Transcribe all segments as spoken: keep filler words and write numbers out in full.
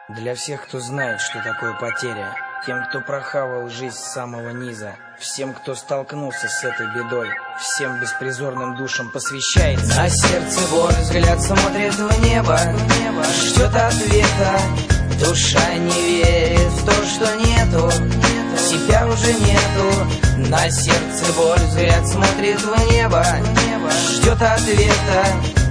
Для всех, кто знает, что такое потеря, тем, кто прохавал жизнь с самого низа, всем, кто столкнулся с этой бедой, всем беспризорным душам посвящается. На сердце боль, взгляд смотрит в небо, ждет ответа. Душа не верит в то, что нету, себя уже нету. На сердце боль, взгляд смотрит в небо, ждет ответа.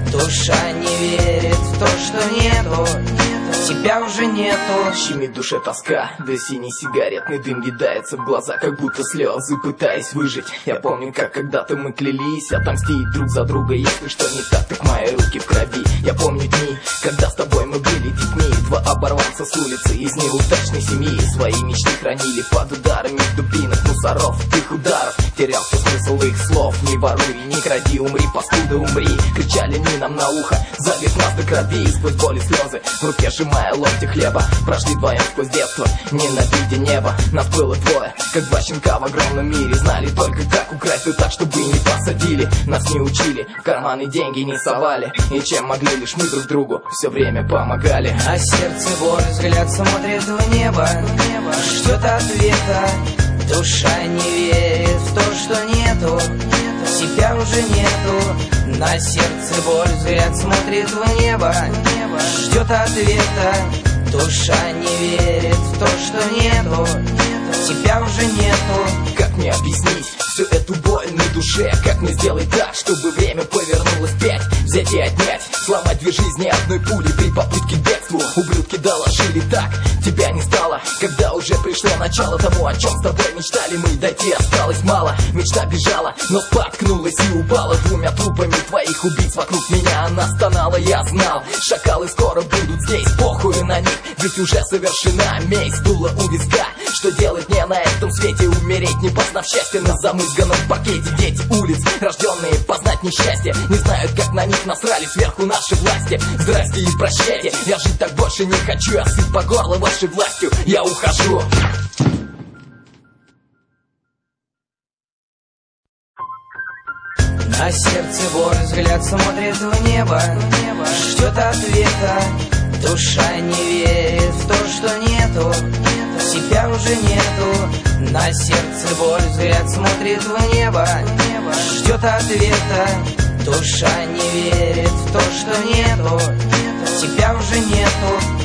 Душа не верит в то, что нету, тебя уже нету. Щемит в душе тоска, да синий сигаретный дым видается в глаза, как будто слезы, пытаясь выжить. Я помню, как когда-то мы клялись отомстить друг за друга. Если что не так, так мои руки в крови. Я помню дни, когда с тобой мы были детьми. Два оборванца с улицы из неудачной семьи свои мечты хранили под ударами дубинок, мусоров, их ударов. Терялся смысл их слов. Не воруй, не кради, умри, паскуда, умри. Кричали они нам на ухо, залив нас до крови. Сквозь боль и слезы в руке сжимая ломти хлеба, прошли вдвоем сквозь детство, ненавидя небо. Нас было двое, как два щенка в огромном мире. Знали только, как украсть и так, чтобы не посадили. Нас не учили, в карманы деньги не совали, и чем могли, лишь мы друг другу все время помогали. А сердце боль, взгляд смотрит в небо, ждет ответа. Душа не верит в то, что нету, себя уже нету. На сердце боль, взгляд смотрит в небо, ждет ответа. Душа не верит в то, что нету, тебя уже нету. Как мне объяснить всю эту боль на душе? Как мне сделать так, чтобы время повернулось вспять? Взять и отнять, сломать две жизни одной пули при попытке к бегству. Ублюдки доложили так, тебя не стало, когда уже пришло начало тому, о чем с тобой мечтали мы. Дойти осталось мало, мечта бежала, но споткнулась и упала. Двумя трупами твоих убийц вокруг меня она стонала. Я знал, шакалы скоро будут здесь, похуй на них, ведь уже совершена месть. Дуло у виска, что делать мне на этом свете? Умереть, не познав счастья на замызганном паркете. Дети улиц, рожденные познать несчастье, не знают, как на них насрали сверху наши власти. Здрасте и прощайте, я жить так больше не хочу. Я сыт по горло вашей властью, я ухожу. На сердце боль, взгляд смотрит в небо, ждет ответа. Душа не верит в то, что нету, себя уже нету. На сердце боль, взгляд смотрит в небо, ждет ответа. Душа не верит в то, что нету, тебя уже нету.